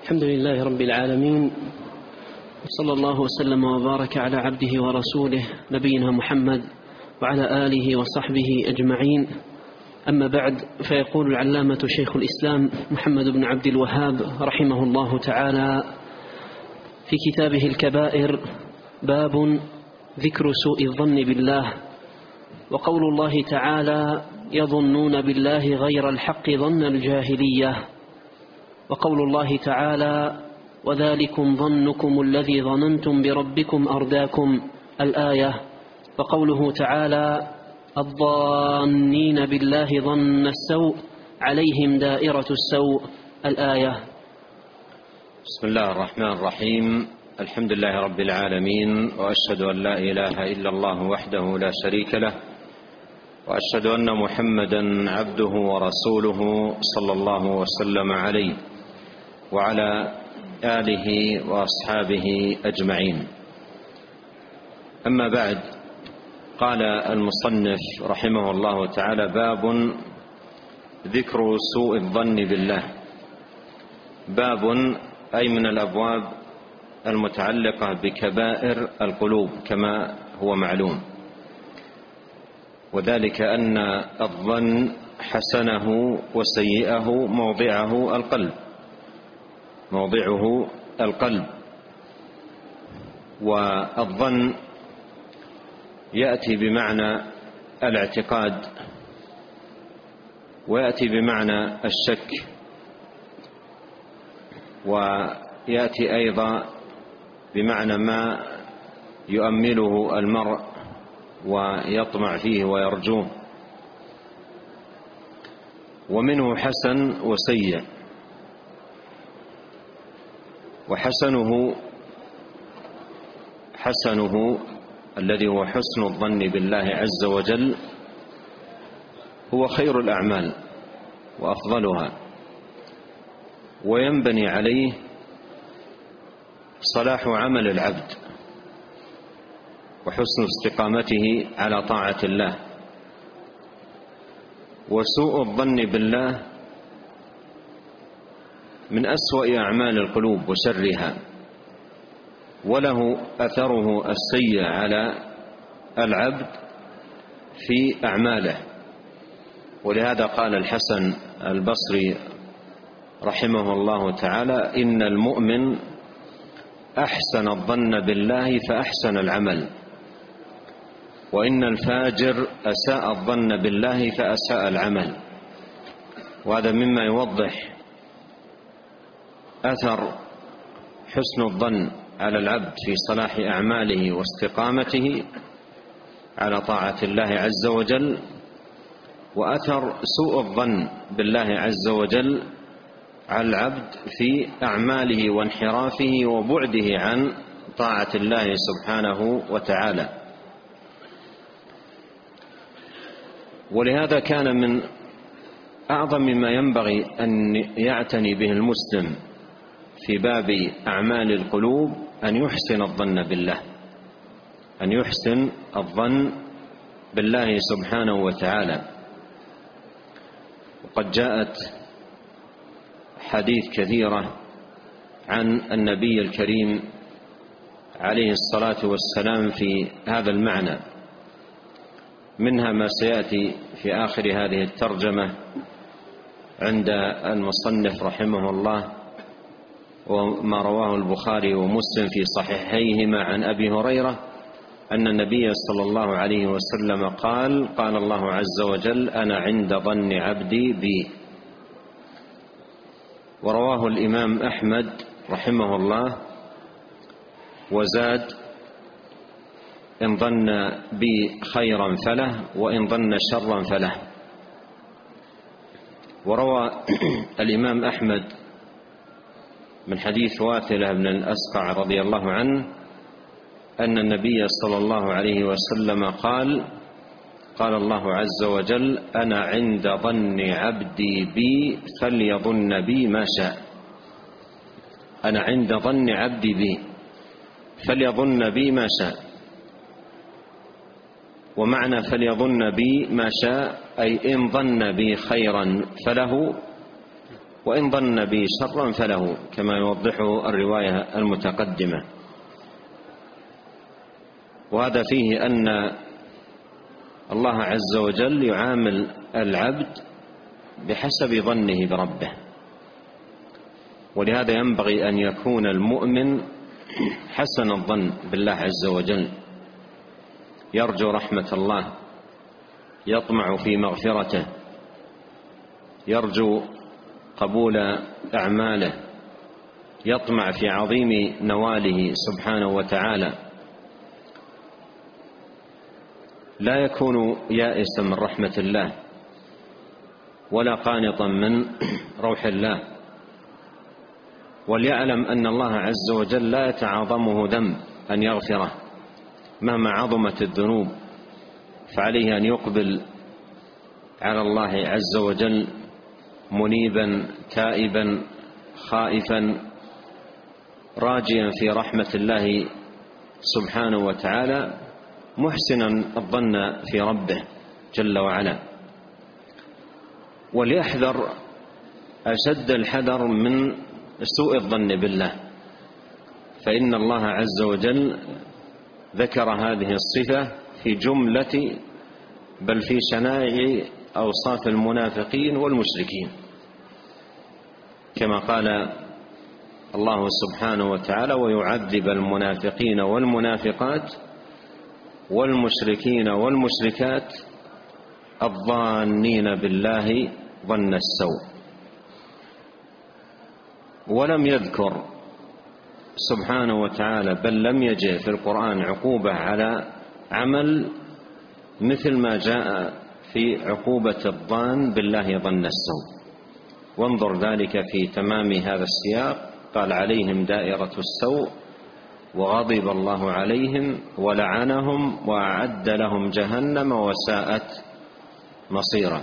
الحمد لله رب العالمين، وصلى الله وسلم وبارك على عبده ورسوله نبينا محمد وعلى آله وصحبه أجمعين. أما بعد، فيقول العلامة شيخ الإسلام محمد بن عبد الوهاب رحمه الله تعالى في كتابه الكبائر: باب ذكر سوء الظن بالله. وقول الله تعالى: يظنون بالله غير الحق ظن الجاهلية. وقول الله تعالى: وذلكم ظنكم الذي ظننتم بربكم أرداكم، الآية. وقوله تعالى: الظانين بالله ظن السوء عليهم دائرة السوء، الآية. بسم الله الرحمن الرحيم. الحمد لله رب العالمين، وأشهد أن لا إله إلا الله وحده لا شريك له، وأشهد أن محمدا عبده ورسوله صلى الله وسلم عليه وعلى آله وأصحابه أجمعين. أما بعد، قال المصنف رحمه الله تعالى: باب ذكر سوء الظن بالله. باب أي من الأبواب المتعلقة بكبائر القلوب كما هو معلوم، وذلك أن الظن حسنه وسيئه موضعه القلب. والظن يأتي بمعنى الاعتقاد، ويأتي بمعنى الشك، ويأتي أيضا بمعنى ما يؤمله المرء ويطمع فيه ويرجوه. ومنه حسن وسيء. وحسنه الذي هو حسن الظن بالله عز وجل هو خير الأعمال وأفضلها، وينبني عليه صلاح عمل العبد وحسن استقامته على طاعة الله. وسوء الظن بالله من أسوأ أعمال القلوب وشرها، وله أثره السيء على العبد في أعماله. ولهذا قال الحسن البصري رحمه الله تعالى: إن المؤمن أحسن الظن بالله فأحسن العمل، وإن الفاجر أساء الظن بالله فأساء العمل. وهذا مما يوضح أثر حسن الظن على العبد في صلاح أعماله واستقامته على طاعة الله عز وجل، وأثر سوء الظن بالله عز وجل على العبد في أعماله وانحرافه وبعده عن طاعة الله سبحانه وتعالى. ولهذا كان من أعظم ما ينبغي أن يعتني به المسلم في باب أعمال القلوب أن يحسن الظن بالله، أن يحسن الظن بالله سبحانه وتعالى. وقد جاءت حديث كثيرة عن النبي الكريم عليه الصلاة والسلام في هذا المعنى، منها ما سيأتي في آخر هذه الترجمة عند المصنف رحمه الله، وما رواه البخاري ومسلم في صحيحيهما عن أبي هريرة أن النبي صلى الله عليه وسلم قال: قال الله عز وجل: أنا عند ظن عبدي بي. ورواه الإمام أحمد رحمه الله وزاد: إن ظن بي خيرا فله، وإن ظن شرا فله. وروى الإمام أحمد من حديث واثلة بن الأسقع رضي الله عنه أن النبي صلى الله عليه وسلم قال: قال الله عز وجل: أنا عند ظن عبدي بي فليظن بي ما شاء. أنا عند ظن عبدي بي فليظن بي ما شاء. ومعنى فليظن بي ما شاء أي إن ظن بي خيرا فله، وإن ظن بي شرا فله، كما يوضحه الرواية المتقدمة. وهذا فيه أن الله عز وجل يعامل العبد بحسب ظنه بربه، ولهذا ينبغي أن يكون المؤمن حسن الظن بالله عز وجل، يرجو رحمة الله، يطمع في مغفرته، يرجو قبول أعماله، يطمع في عظيم نواله سبحانه وتعالى، لا يكون يائسا من رحمة الله ولا قانطا من روح الله، وليعلم أن الله عز وجل لا يتعاظمه ذنب أن يغفره مهما عظمت الذنوب، فعليه أن يقبل على الله عز وجل منيبا تائبا خائفا راجيا في رحمة الله سبحانه وتعالى، محسنا الظن في ربه جل وعلا. وليحذر أشد الحذر من سوء الظن بالله، فإن الله عز وجل ذكر هذه الصفة في جملة بل في شنائع أوصاف المنافقين والمشركين، كما قال الله سبحانه وتعالى: ويعذب المنافقين والمنافقات والمشركين والمشركات الظانين بالله ظن السوء. ولم يذكر سبحانه وتعالى، بل لم يجئ في القرآن عقوبة على عمل مثل ما جاء في عقوبة الظان بالله ظن السوء. وانظر ذلك في تمام هذا السياق، قال: عليهم دائرة السوء وغضب الله عليهم ولعنهم وأعد لهم جهنم وساءت مصيرا.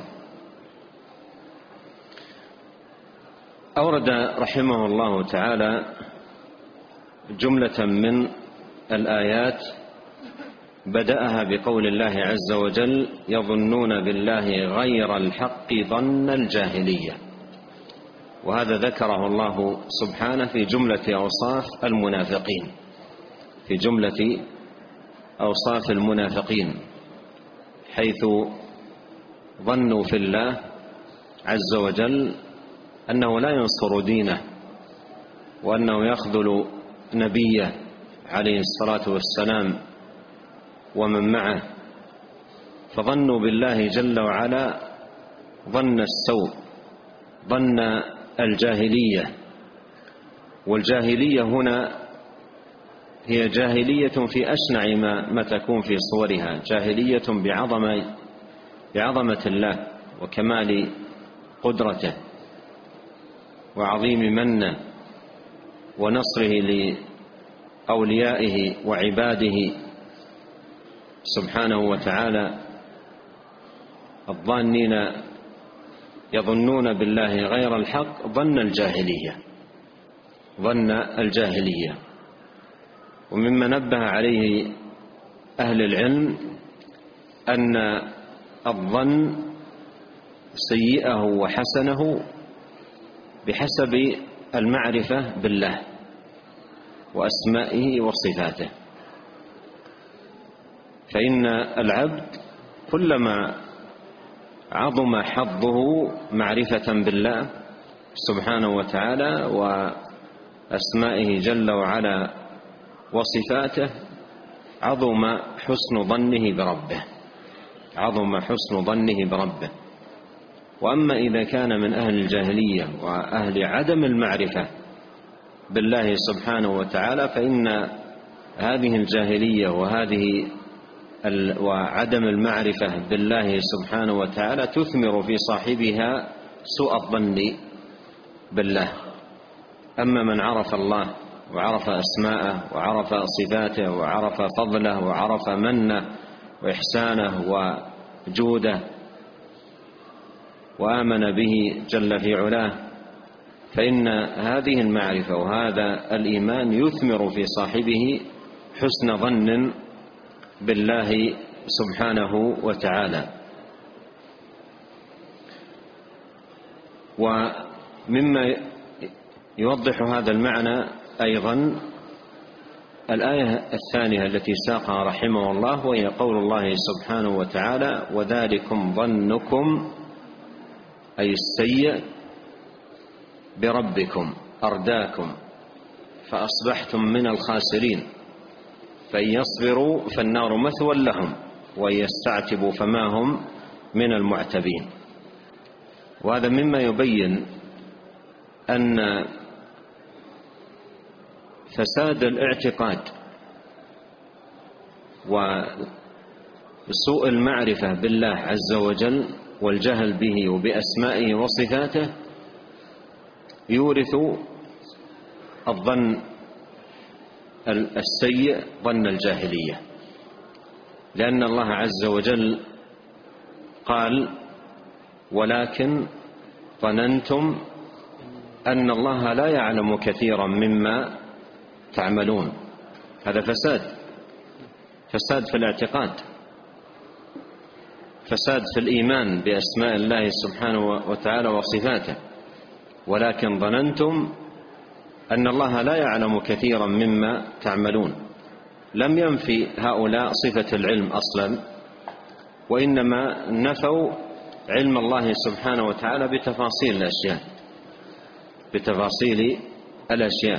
أورد رحمه الله تعالى جملة من الآيات بدأها بقول الله عز وجل: يظنون بالله غير الحق ظن الجاهلية. وهذا ذكره الله سبحانه في جملة أوصاف المنافقين، في جملة أوصاف المنافقين، حيث ظنوا في الله عز وجل أنه لا ينصر دينه، وأنه يخذل نبيه عليه الصلاة والسلام ومن معه، فظنوا بالله جل وعلا ظن السوء، ظن الجاهلية. والجاهلية هنا هي جاهلية في أشنع ما تكون في صورها، جاهلية بعظمة الله وكمال قدرته وعظيم منه ونصره لأوليائه وعباده سبحانه وتعالى. الظانين يظنون بالله غير الحق ظن الجاهلية، ظن الجاهلية. ومما نبه عليه أهل العلم أن الظن سيئه وحسنه بحسب المعرفة بالله وأسمائه وصفاته، فإن العبد كلما عظم حظه معرفة بالله سبحانه وتعالى وأسمائه جل وعلا وصفاته، عظم حسن ظنه بربه، عظم حسن ظنه بربه. وأما إذا كان من أهل الجاهلية وأهل عدم المعرفة بالله سبحانه وتعالى، فإن هذه الجاهلية وعدم المعرفة بالله سبحانه وتعالى تثمر في صاحبها سوء الظن بالله. أما من عرف الله وعرف أسماءه وعرف صفاته وعرف فضله وعرف منه وإحسانه وجوده وآمن به جل في علاه، فإن هذه المعرفة وهذا الإيمان يثمر في صاحبه حسن ظن بالله سبحانه وتعالى. مما يوضح هذا المعنى أيضا الآية الثانية التي ساقها رحمه الله، وهي قول الله سبحانه وتعالى: وذلكم ظنكم أي السيء بربكم أرداكم فأصبحتم من الخاسرين، فإن يصبروا فالنار مثوى لهم وإن يستعتبوا فما هم من المعتبين. وهذا مما يبين أن فساد الاعتقاد وسوء المعرفة بالله عز وجل والجهل به وبأسمائه وصفاته يورث الظن السيء، ظن الجاهلية، لأن الله عز وجل قال: ولكن ظننتم أن الله لا يعلم كثيرا مما تعملون. هذا فساد في الاعتقاد، فساد في الإيمان بأسماء الله سبحانه وتعالى وصفاته. ولكن ظننتم أن الله لا يعلم كثيرا مما تعملون، لم ينفي هؤلاء صفة العلم أصلا، وإنما نفوا علم الله سبحانه وتعالى بتفاصيل الأشياء،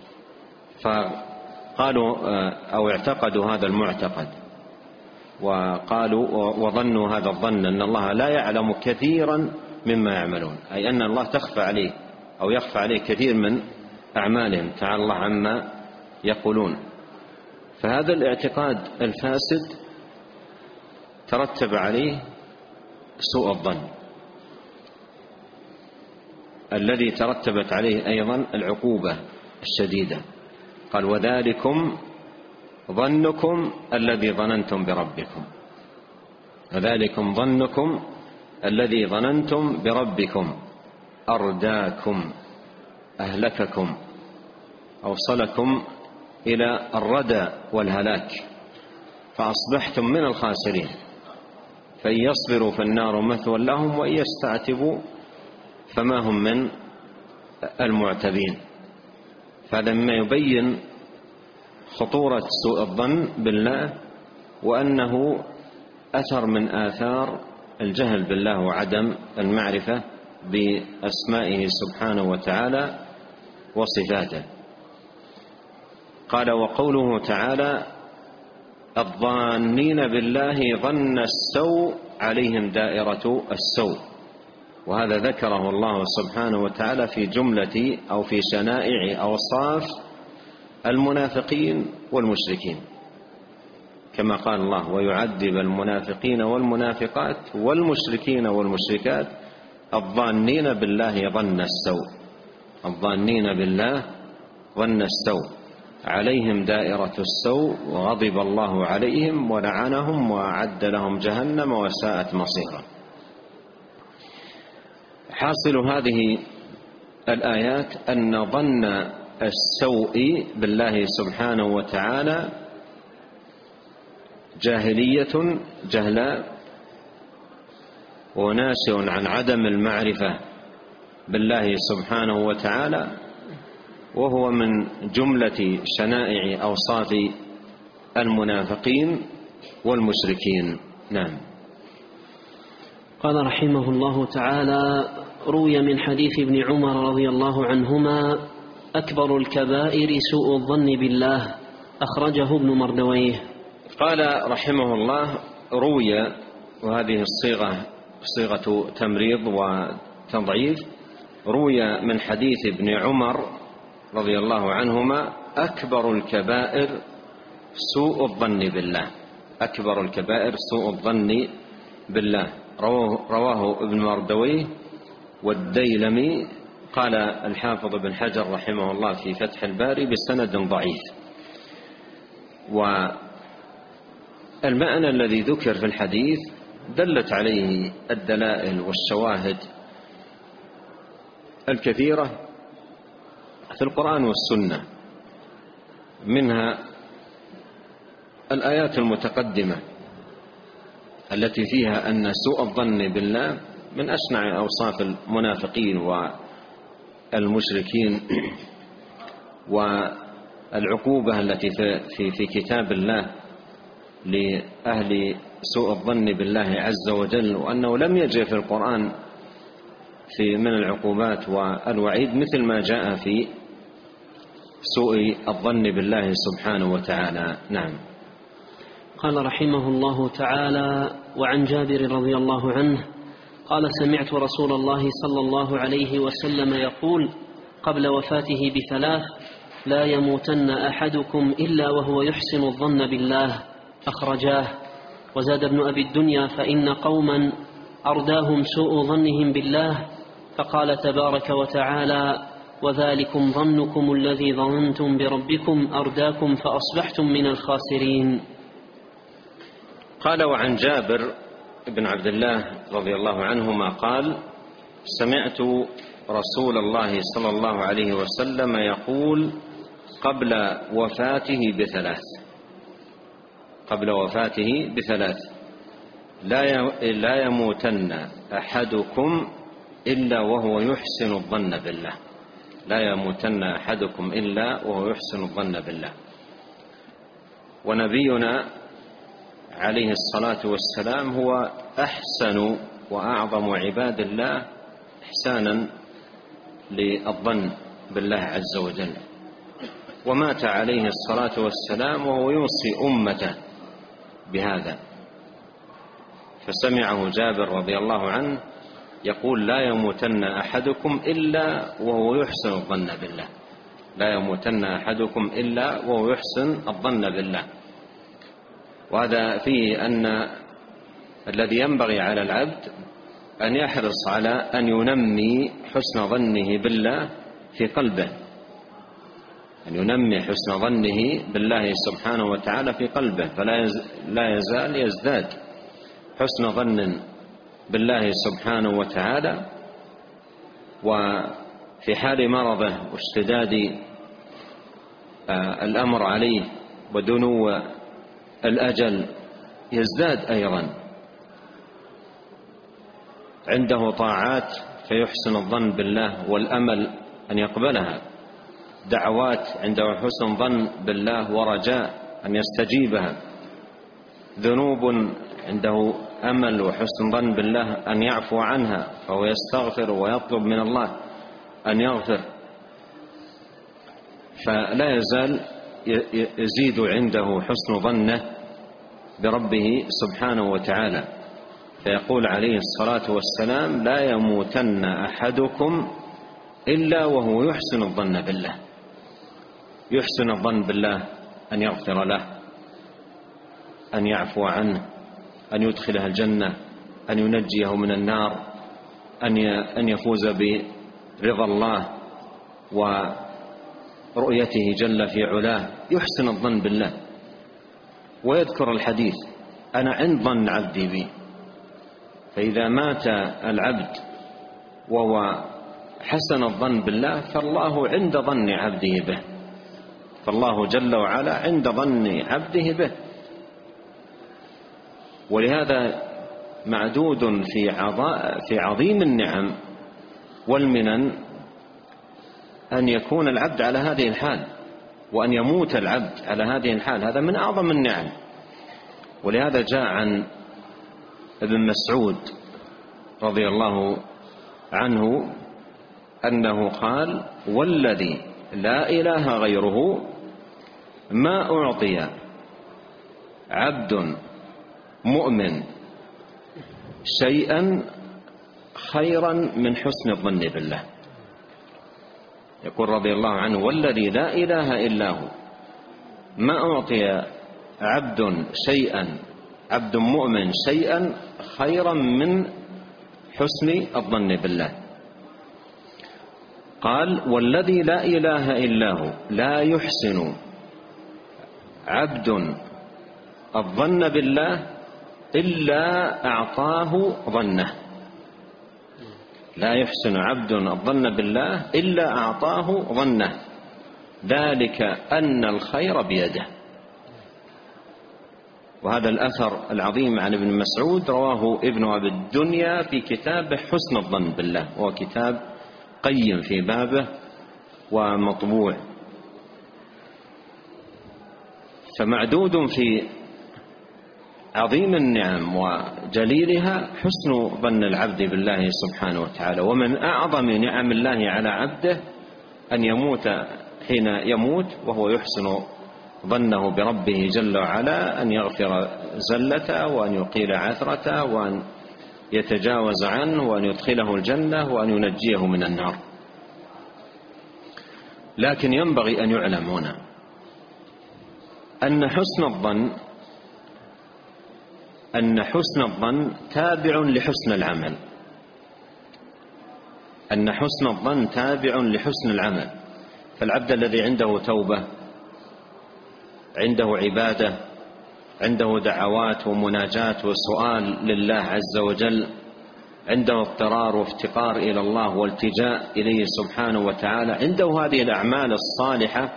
فقالوا أو اعتقدوا هذا المعتقد، وقالوا وظنوا هذا الظن أن الله لا يعلم كثيرا مما يعملون، أي أن الله تخفى عليه أو يخفى عليه كثير من أعمالهم، تعالى الله عما يقولون. فهذا الاعتقاد الفاسد ترتب عليه سوء الظن الذي ترتبت عليه أيضا العقوبة الشديدة. قال: وذلكم ظنكم الذي ظننتم بربكم، وذلكم ظنكم الذي ظننتم بربكم أرداكم، أهلككم، أوصلكم إلى الردى والهلاك، فأصبحتم من الخاسرين، فإن يصبروا فالنار مثوى لهم وإن يستعتبوا فما هم من المعتبين. فهذا مما يبين خطورة سوء الظن بالله، وأنه أثر من آثار الجهل بالله وعدم المعرفة بأسمائه سبحانه وتعالى وصفاته. قال: وقوله تعالى: الظانين بالله ظن السوء عليهم دائرة السوء. وهذا ذكره الله سبحانه وتعالى في جملة أو في شنائع أوصاف المنافقين والمشركين، كما قال الله: ويعذب المنافقين والمنافقات والمشركين والمشركات الظانين بالله ظن السوء. الظانين بالله ظن السوء عليهم دائرة السوء وغضب الله عليهم ولعنهم وأعد لهم جهنم وساءت مصيرا. حاصل هذه الآيات أن ظن السوء بالله سبحانه وتعالى جاهلية جهلاء، وناشئ عن عدم المعرفة بالله سبحانه وتعالى، وهو من جملة شنائع أوصاف المنافقين والمشركين. نعم. قال رحمه الله تعالى: روي من حديث ابن عمر رضي الله عنهما: أكبر الكبائر سوء الظن بالله، أخرجه ابن مردويه. قال رحمه الله: روي، وهذه الصيغة صيغة تمريض وتضعيف، روي من حديث ابن عمر رضي الله عنهما: أكبر الكبائر سوء الظن بالله. أكبر الكبائر سوء الظن بالله. رواه ابن مردويه والديلمي. قال الحافظ ابن حجر رحمه الله في فتح الباري: بسند ضعيف. والمعنى الذي ذكر في الحديث دلت عليه الدلائل والشواهد الكثيرة في القرآن والسنة، منها الآيات المتقدمة التي فيها أن سوء الظن بالله من أشنع أوصاف المنافقين المشركين والعقوبة التي في كتاب الله لأهل سوء الظن بالله عز وجل، وأنه لم يجئ في القرآن من العقوبات والوعيد مثل ما جاء في سوء الظن بالله سبحانه وتعالى. نعم. قال رحمه الله تعالى: وعن جابر رضي الله عنه قال: سمعت رسول الله صلى الله عليه وسلم يقول قبل وفاته ب3: لا يموتن أحدكم إلا وهو يحسن الظن بالله، أخرجاه. وزاد ابن أبي الدنيا: فإن قوما أرداهم سوء ظنهم بالله، فقال تبارك وتعالى: وذلكم ظنكم الذي ظننتم بربكم أرداكم فأصبحتم من الخاسرين. قال: وعن جابر بن عبد الله رضي الله عنهما قال: سمعت رسول الله صلى الله عليه وسلم يقول قبل وفاته ب3: لا يموتن أحدكم إلا وهو يحسن الظن بالله. لا يموتن أحدكم إلا وهو يحسن الظن بالله. ونبينا عليه الصلاة والسلام هو أحسن وأعظم عباد الله إحسانا للظن بالله عز وجل، ومات عليه الصلاة والسلام وهو يوصي أمته بهذا، فسمعه جابر رضي الله عنه يقول: لا يموتن أحدكم إلا وهو يحسن الظن بالله. لا يموتن أحدكم إلا وهو يحسن الظن بالله. وهذا فيه أن الذي ينبغي على العبد أن يحرص على أن ينمي حسن ظنه بالله في قلبه، أن ينمي حسن ظنه بالله سبحانه وتعالى في قلبه، فلا يزال يزداد حسن ظن بالله سبحانه وتعالى. وفي حال مرضه واشتداد الأمر عليه ودنو الأجل يزداد أيضا عنده طاعات فيحسن الظن بالله والأمل أن يقبلها، دعوات عنده حسن ظن بالله ورجاء أن يستجيبها، ذنوب عنده أمل وحسن ظن بالله أن يعفو عنها، فهو يستغفر ويطلب من الله أن يغفر، فلا يزال يزيد عنده حسن ظنه بربه سبحانه وتعالى. فيقول عليه الصلاة والسلام: لا يموتن أحدكم إلا وهو يحسن الظن بالله. يحسن الظن بالله أن يغفر له، أن يعفو عنه، أن يدخله الجنة، أن ينجيه من النار، أن يفوز برضا الله ورؤيته جل في علاه. يحسن الظن بالله ويذكر الحديث: أنا عند ظن عبدي بي. فإذا مات العبد وهو حسن الظن بالله فالله عند ظن عبده به، فالله جل وعلا عند ظن عبده به. ولهذا معدود في عظيم النعم والمنن أن يكون العبد على هذه الحال، وأن يموت العبد على هذه الحال، هذا من أعظم النعم. ولهذا جاء عن ابن مسعود رضي الله عنه أنه قال: والذي لا إله غيره ما أعطي عبد مؤمن شيئا خيرا من حسن الظن بالله. يقول رضي الله عنه: والذي لا إله إلا هو ما أعطي عبد مؤمن شيئا خيرا من حسن الظن بالله. قال: والذي لا إله إلا هو لا يحسن عبد الظن بالله إلا أعطاه ظنه. لا يحسن عبد الظن بالله إلا أعطاه ظنه، ذلك أن الخير بيده. وهذا الأثر العظيم عن ابن مسعود رواه ابن أبي الدنيا في كتابه حسن الظن بالله، وهو كتاب قيم في بابه ومطبوع. فمعدود في عظيم النعم وجليلها حسن ظن العبد بالله سبحانه وتعالى. ومن أعظم نعم الله على عبده أن يموت حين يموت وهو يحسن ظنه بربه جل وعلا، أن يغفر زلته وأن يقيل عثرته وأن يتجاوز عنه وأن يدخله الجنة وأن ينجيه من النار. لكن ينبغي أن يعلم هنا أن حسن الظن تابع لحسن العمل، أن حسن الظن تابع لحسن العمل. فالعبد الذي عنده توبة، عنده عبادة، عنده دعوات ومناجات وسؤال لله عز وجل، عنده اضطرار وافتقار إلى الله والتجاء إليه سبحانه وتعالى، عنده هذه الأعمال الصالحة،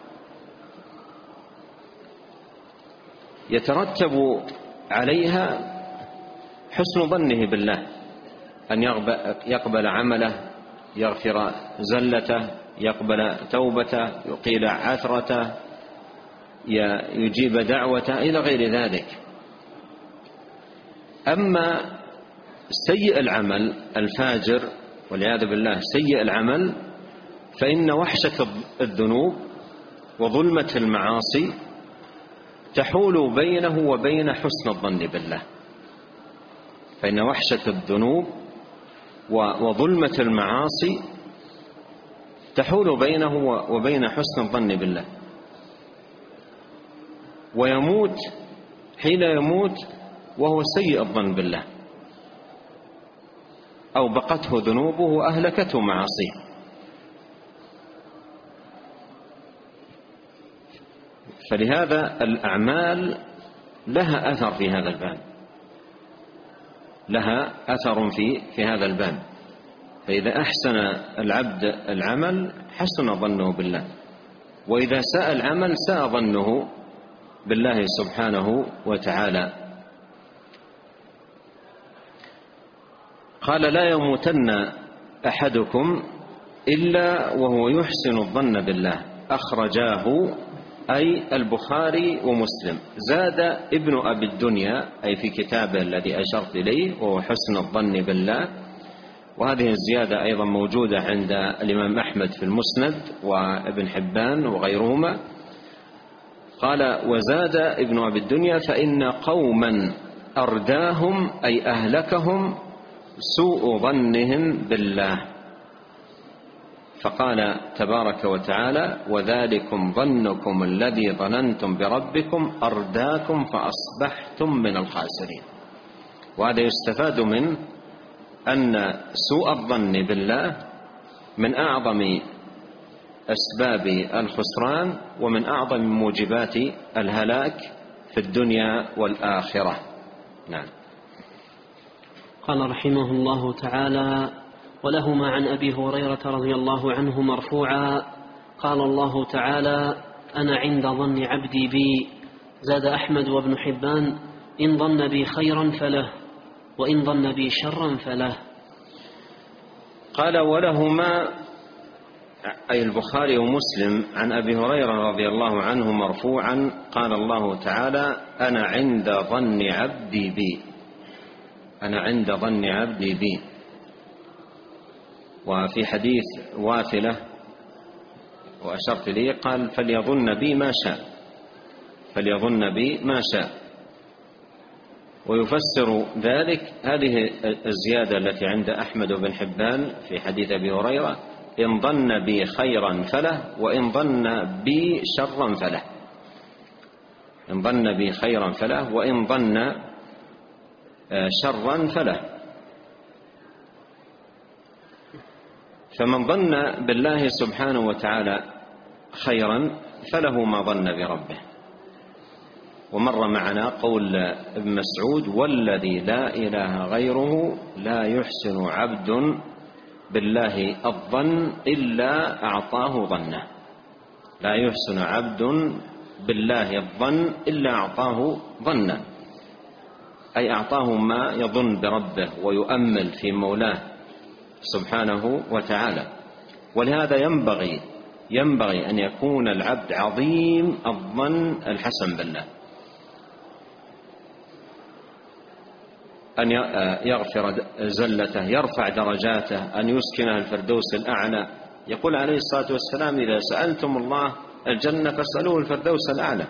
يترتب عليها حسن ظنه بالله، أن يقبل عمله، يغفر زلته، يقبل توبته، يقيل عثرته، يجيب دعوته إلى غير ذلك. أما سيء العمل الفاجر والعياذ بالله سيء العمل، فإن وحشة الذنوب وظلمة المعاصي تحول بينه وبين حسن الظن بالله. فإن وحشة الذنوب وظلمة المعاصي تحول بينه وبين حسن الظن بالله، ويموت حين يموت وهو سيء الظن بالله، أو بقته ذنوبه وأهلكته معاصيه. فلهذا الأعمال لها أثر في هذا الباب، لها أثر في هذا الباب. فإذا أحسن العبد العمل حسن ظنه بالله، وإذا ساء العمل ساء ظنه بالله سبحانه وتعالى. قال: لا يموتن أحدكم إلا وهو يحسن الظن بالله. أخرجاه أي البخاري ومسلم. زاد ابن أبي الدنيا أي في كتابه الذي أشرت إليه وهو حسن الظن بالله، وهذه الزيادة أيضا موجودة عند الإمام أحمد في المسند وابن حبان وغيرهما. قال: وزاد ابن أبي الدنيا: فإن قوما أرداهم أي أهلكهم سوء ظنهم بالله. فقال تبارك وتعالى: وذلكم ظنكم الذي ظننتم بربكم أرداكم فأصبحتم من الخاسرين. وهذا يستفاد من أن سوء الظن بالله من أعظم أسباب الخسران ومن أعظم موجبات الهلاك في الدنيا والآخرة. نعم. قال رحمه الله تعالى: ولهما عن أبي هريرة رضي الله عنه مرفوعا: قال الله تعالى: أنا عند ظن عبدي بي. زاد أحمد وابن حبان: إن ظن بي خيرا فله، وإن ظن بي شرا فله. قال: ولهما أي البخاري ومسلم عن أبي هريرة رضي الله عنه مرفوعا: قال الله تعالى: أنا عند ظن عبدي بي. أنا عند ظن عبدي بي. وفي حديث واثلة وأشرت لي قال: فليظن بي ما شاء، فليظن بي ما شاء. ويفسر ذلك هذه الزيادة التي عند أحمد بن حبان في حديث أبي هريرة: إن ظن بي خيرا فله، وإن ظن بي شرا فله. إن ظن بي خيرا فله، وإن ظن شرا فله. فمن ظن بالله سبحانه وتعالى خيرا فله ما ظن بربه. ومر معنا قول ابن مسعود: والذي لا إله غيره لا يحسن عبد بالله الظن إلا أعطاه ظنه. لا يحسن عبد بالله الظن إلا أعطاه ظنه، أي أعطاه ما يظن بربه ويؤمل في مولاه سبحانه وتعالى. ولهذا ينبغي أن يكون العبد عظيم الظن الحسن بالله، أن يغفر زلته، يرفع درجاته، أن يسكنه الفردوس الأعلى. يقول عليه الصلاة والسلام: إذا سألتم الله الجنة فاسألوه الفردوس الأعلى.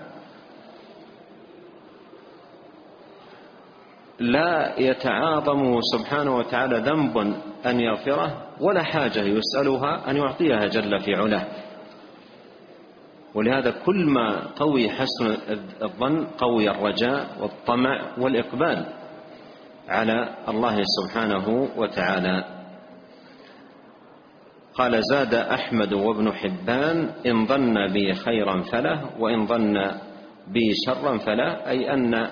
لا يتعاظم سبحانه وتعالى ذنب أن يغفره، ولا حاجة يسألها أن يعطيها جل في علاه. ولهذا كل ما قوي حسن الظن قوي الرجاء والطمع والإقبال على الله سبحانه وتعالى. قال: زاد أحمد وابن حبان: إن ظن بي خيرا فله، وإن ظن بي شرا فله، أي أن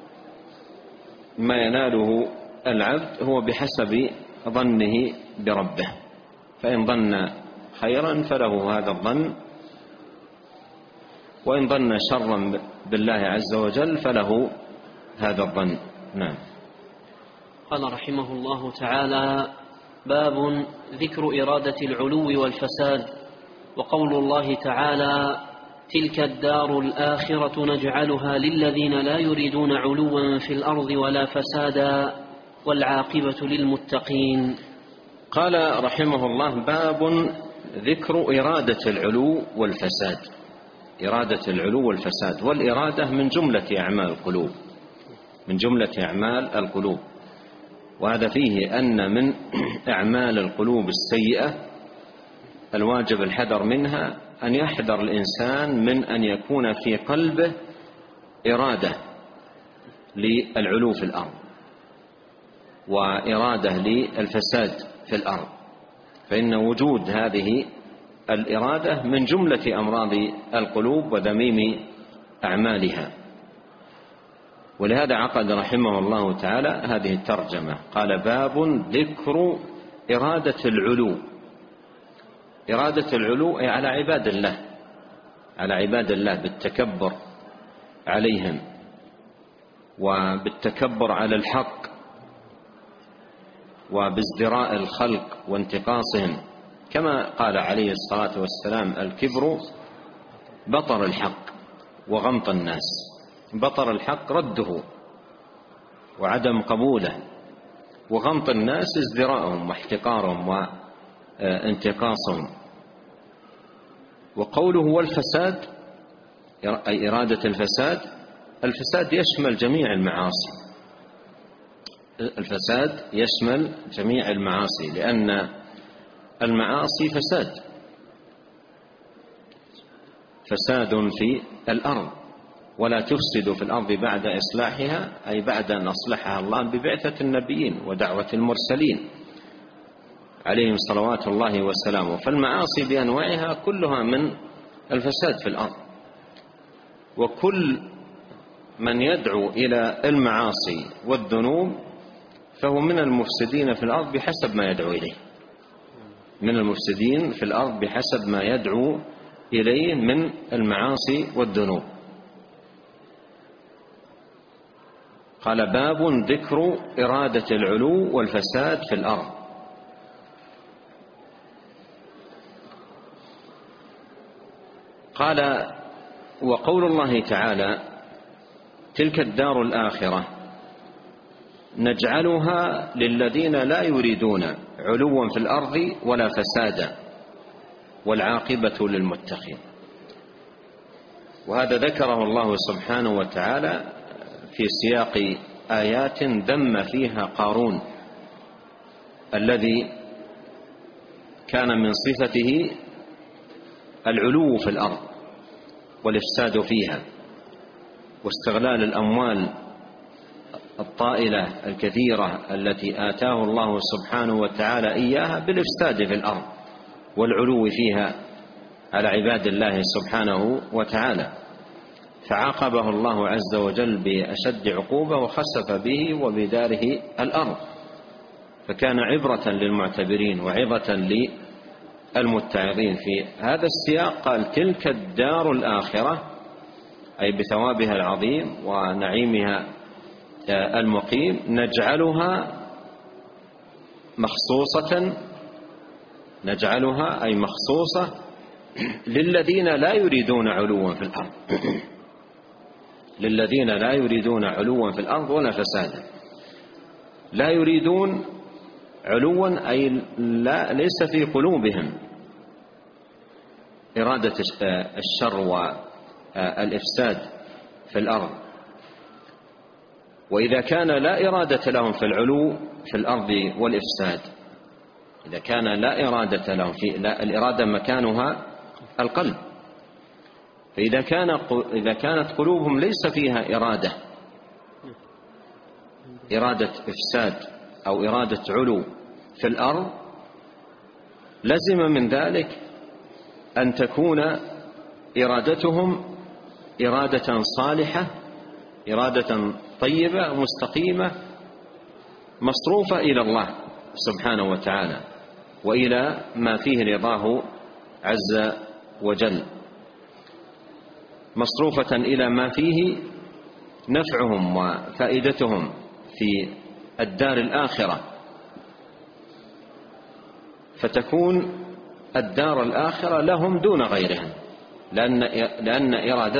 ما يناله العبد هو بحسب ظنه بربه، فإن ظن خيرا فله هذا الظن، وإن ظن شرا بالله عز وجل فله هذا الظن. نعم. قال رحمه الله تعالى: باب ذكر إرادة العلو والفساد. وقول الله تعالى: تلك الدار الآخرة نجعلها للذين لا يريدون علوا في الأرض ولا فسادا والعاقبة للمتقين. قال رحمه الله: باب ذكر إرادة العلو والفساد. إرادة العلو والفساد، والإرادة من جملة أعمال القلوب، من جملة أعمال القلوب. وهذا فيه أن من أعمال القلوب السيئة الواجب الحذر منها، أن يحذر الإنسان من أن يكون في قلبه إرادة للعلو في الأرض وإرادة للفساد في الأرض، فإن وجود هذه الإرادة من جملة أمراض القلوب وذميم أعمالها. ولهذا عقد رحمه الله تعالى هذه الترجمة، قال: باب ذكر إرادة العلو. إرادة العلو أي على عباد الله، على عباد الله، بالتكبر عليهم وبالتكبر على الحق وبازدراء الخلق وانتقاصهم، كما قال عليه الصلاة والسلام: الكبر بطر الحق وغمط الناس. بطر الحق رده وعدم قبوله، وغمط الناس ازدراءهم واحتقارهم وانتقاصهم. وقوله والفساد أي إرادة الفساد، الفساد يشمل جميع المعاصي، الفساد يشمل جميع المعاصي، لأن المعاصي فساد في الأرض، ولا تفسد في الأرض بعد إصلاحها، أي بعد أن أصلحها الله ببعثة النبيين ودعوة المرسلين عليهم صلوات الله وسلامه. فالمعاصي بأنواعها كلها من الفساد في الأرض، وكل من يدعو إلى المعاصي والذنوب فهو من المفسدين في الأرض بحسب ما يدعو إليه، من المفسدين في الأرض بحسب ما يدعو إليه من المعاصي والذنوب. قال: باب ذكر إرادة العلو والفساد في الأرض. قال: وقول الله تعالى: تلك الدار الآخرة نجعلها للذين لا يريدون علوا في الأرض ولا فسادا والعاقبة للمتقين. وهذا ذكره الله سبحانه وتعالى في سياق آيات ذم فيها قارون الذي كان من صفته العلو في الأرض والإفساد فيها واستغلال الأموال الطائلة الكثيرة التي آتاه الله سبحانه وتعالى إياها بالإفساد في الأرض والعلو فيها على عباد الله سبحانه وتعالى، فعاقبه الله عز وجل بأشد عقوبة وخسف به وبداره الأرض، فكان عبرة للمعتبرين وعظة للمتعظين. في هذا السياق قال: تلك الدار الآخرة، أي بثوابها العظيم ونعيمها المقيم، نجعلها مخصوصة نجعلها أي مخصوصة للذين لا يريدون علوا في الأرض، للذين لا يريدون علوا في الأرض ولا فسادا. لا يريدون علوا أي ليس في قلوبهم إرادة الشر والإفساد في الأرض. وإذا كان لا إرادة لهم في العلو في الأرض والإفساد، إذا كان لا إرادة لهم لا الإرادة مكانها القلب، فإذا كانت قلوبهم ليس فيها إرادة إفساد أو إرادة علو في الأرض، لزم من ذلك أن تكون إرادتهم إرادة صالحة، إرادة طيبة مستقيمة مصروفة إلى الله سبحانه وتعالى وإلى ما فيه رضاه عز وجل، مصروفة إلى ما فيه نفعهم وفائدتهم في الدار الآخرة، فتكون الدار الآخرة لهم دون غيرهم، لأن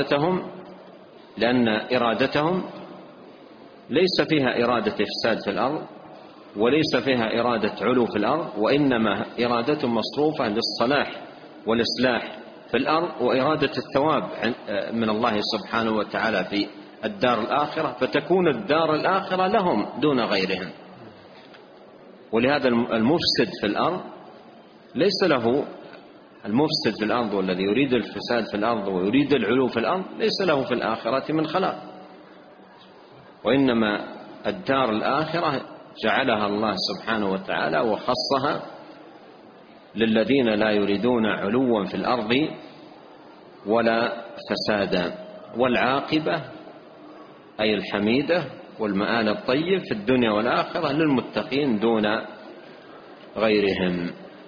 إرادتهم ليس فيها إرادة إفساد في الأرض وليس فيها إرادة علو في الأرض، وإنما إرادتهم مصروفة للصلاح والإصلاح في الأرض وإرادة الثواب من الله سبحانه وتعالى في الدار الآخرة، فتكون الدار الآخرة لهم دون غيرهم. ولهذا المفسد في الأرض ليس له، المفسد في الأرض والذي يريد الفساد في الأرض ويريد العلو في الأرض ليس له في الآخرة من خلاق، وإنما الدار الآخرة جعلها الله سبحانه وتعالى وخصها للذين لا يريدون علوا في الأرض ولا فسادا، والعاقبة أي الحميدة والمآل الطيب في الدنيا والآخرة للمتقين دون غيرهم.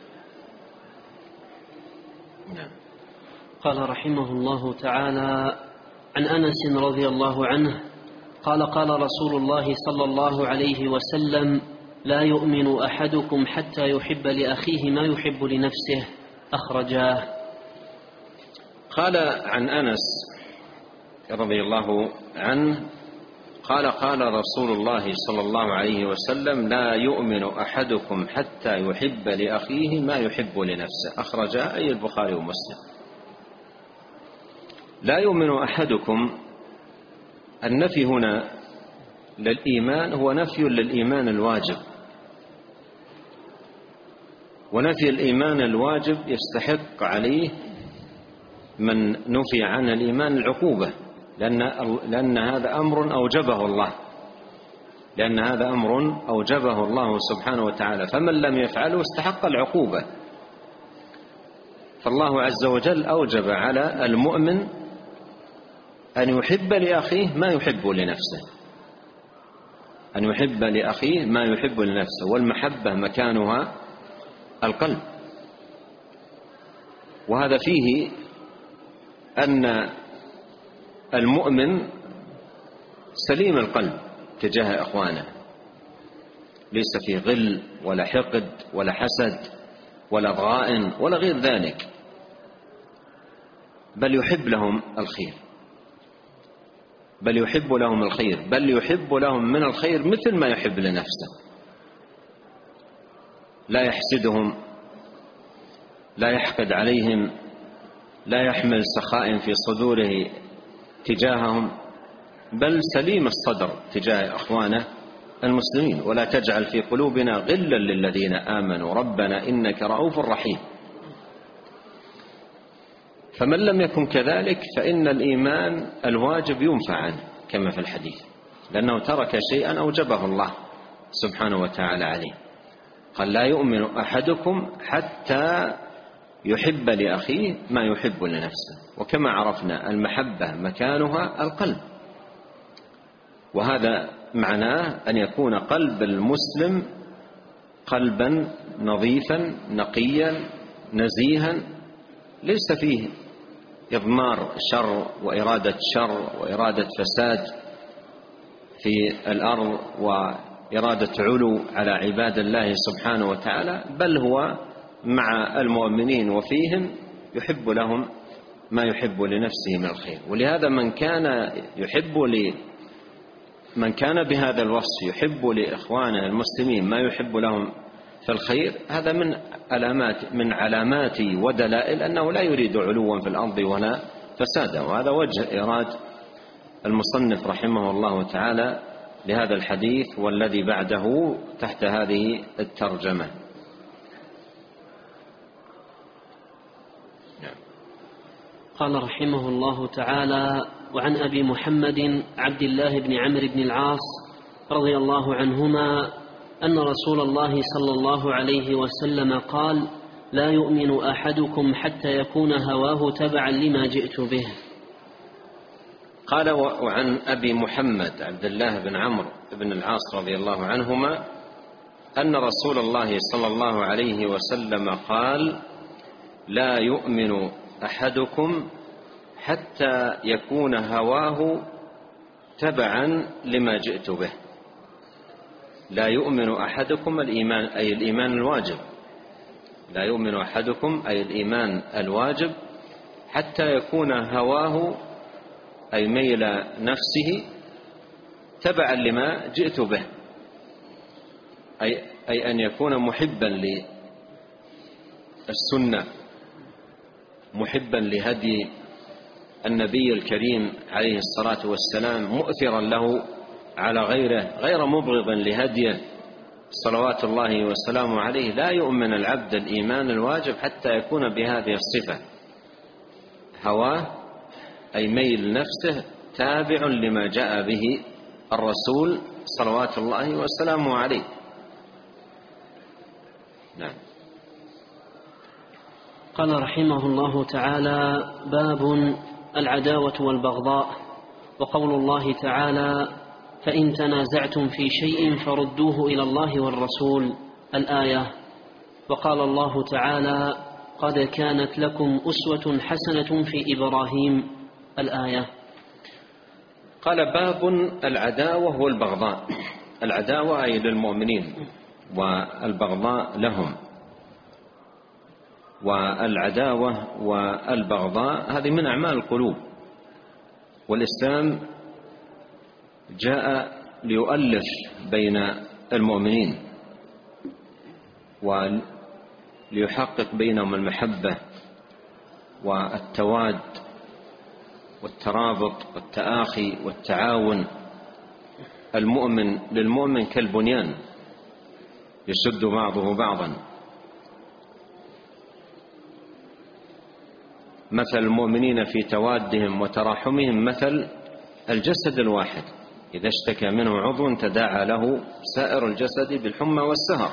قال رحمه الله تعالى: عن أنس رضي الله عنه قال: قال رسول الله صلى الله عليه وسلم: لا يؤمن أحدكم حتى يحب لأخيه ما يحب لنفسه. أخرجاه. قال عن أنس رضي الله عنه قال: قال رسول الله صلى الله عليه وسلم: لا يؤمن أحدكم حتى يحب لأخيه ما يحب لنفسه. أخرجاه أي البخاري ومسلم. لا يؤمن أحدكم، النفي هنا للإيمان هو نفي للإيمان الواجب، ونفي الإيمان الواجب يستحق عليه من نفي عنه الإيمان العقوبة، لأن هذا أمر أوجبه الله، لأن هذا أمر أوجبه الله سبحانه وتعالى، فمن لم يفعله استحق العقوبة. فالله عز وجل أوجب على المؤمن أن يحب لأخيه ما يحب لنفسه، أن يحب لأخيه ما يحب لنفسه، والمحبة مكانها القلب. وهذا فيه أن المؤمن سليم القلب تجاه إخوانه، ليس فيه غل ولا حقد ولا حسد ولا ضغائن ولا غير ذلك، بل يحب لهم الخير، بل يحب لهم الخير، بل يحب لهم من الخير مثل ما يحب لنفسه. لا يحسدهم، لا يحقد عليهم، لا يحمل سخاء في صدوره تجاههم، بل سليم الصدر تجاه إخوانه المسلمين. ولا تجعل في قلوبنا غلا للذين آمنوا ربنا إنك رؤوف رحيم. فمن لم يكن كذلك فإن الإيمان الواجب ينفى عنه كما في الحديث، لأنه ترك شيئا أوجبه الله سبحانه وتعالى عليه. قال: لا يؤمن أحدكم حتى يحب لأخيه ما يحب لنفسه. وكما عرفنا المحبة مكانها القلب، وهذا معناه أن يكون قلب المسلم قلبا نظيفا نقيا نزيها، ليس فيه إضمار شر وإرادة شر وإرادة فساد في الأرض وإرادة علو على عباد الله سبحانه وتعالى، بل هو مع المؤمنين وفيهم يحب لهم ما يحب لنفسه من الخير. ولهذا من كان بهذا الوصف يحب لإخوانه المسلمين ما يحب لهم في الخير، هذا من علامات ودلائل أنه لا يريد علوا في الأرض ولا فسادا. وهذا وجه إيراد المصنف رحمه الله تعالى لهذا الحديث والذي بعده تحت هذه الترجمة. قال رحمه الله تعالى: وعن أبي محمد عبد الله بن عمرو بن العاص رضي الله عنهما أن رسول الله صلى الله عليه وسلم قال: لا يؤمن أحدكم حتى يكون هواه تبعا لما جئت به. قال: وعن أبي محمد عبد الله بن عمرو بن العاص رضي الله عنهما أن رسول الله صلى الله عليه وسلم قال: لا يؤمن أحدكم حتى يكون هواه تبعا لما جئت به. لا يؤمن أحدكم الإيمان أي الإيمان الواجب، لا يؤمن أحدكم أي الإيمان الواجب حتى يكون هواه أي ميل نفسه تبعا لما جئت به، أي أن يكون محبا للسنة، محبا لهدي النبي الكريم عليه الصلاة والسلام، مؤثرا له على غيره، غير مبغض لهديه صلوات الله وسلامه عليه. لا يؤمن العبد الإيمان الواجب حتى يكون بهذه الصفة، هواه أي ميل نفسه تابع لما جاء به الرسول صلوات الله وسلامه عليه. نعم. قال رحمه الله تعالى: باب العداوة والبغضاء. وقول الله تعالى: فإن تنازعتم في شيء فردوه إلى الله والرسول، الآية. وقال الله تعالى: قد كانت لكم أسوة حسنة في إبراهيم، الآية. قال: باب العداوة والبغضاء. العداوة أي للمؤمنين والبغضاء لهم. والعداوة والبغضاء هذه من أعمال القلوب، والإسلام جاء ليؤلف بين المؤمنين وليحقق بينهم المحبة والتواد والترابط والتآخي والتعاون. المؤمن للمؤمن كالبنيان يشد بعضه بعضا. مثل المؤمنين في توادهم وتراحمهم مثل الجسد الواحد، إذا اشتكى منه عضو تداعى له سائر الجسد بالحمى والسهر.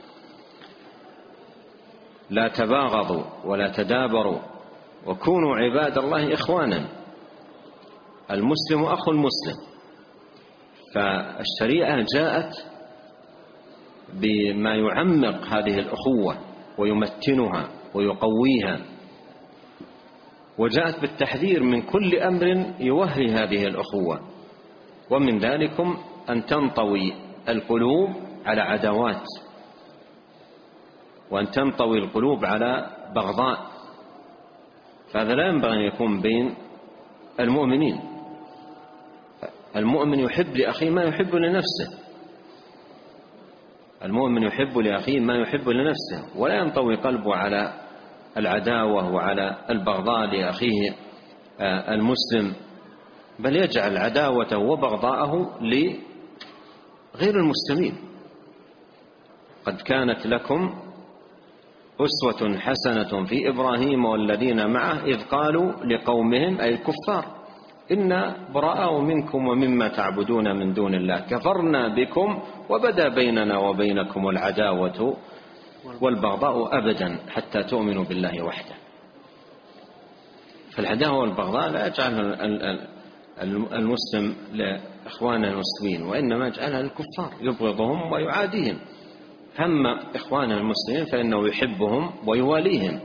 لا تباغضوا ولا تدابروا وكونوا عباد الله إخوانا. المسلم أخو المسلم. فالشريعة جاءت بما يعمق هذه الأخوة ويمتنها ويقويها، وجاءت بالتحذير من كل أمر يوهي هذه الأخوة، ومن ذلكم أن تنطوي القلوب على عداوات، وأن تنطوي القلوب على بغضاء. فهذا لا ينبغي أن يكون بين المؤمنين. المؤمن يحب لأخيه ما يحب لنفسه، المؤمن يحب لأخيه ما يحب لنفسه، ولا ينطوي قلبه على العداوة وعلى البغضاء لأخيه المسلم، بل يجعل عداوته وبغضاءه لغير المسلمين. قد كانت لكم أسوة حسنة في إبراهيم والذين معه إذ قالوا لقومهم أي الكفار إنا براء منكم ومما تعبدون من دون الله كفرنا بكم وبدا بيننا وبينكم العداوة والبغضاء أبدا حتى تؤمنوا بالله وحده. فالعداوة والبغضاء لا يجعلها المسلم لإخوانه المسلمين، وإنما يجعلها للكفار يبغضهم ويعاديهم. أما إخوانه المسلمين فإنه يحبهم ويواليهم.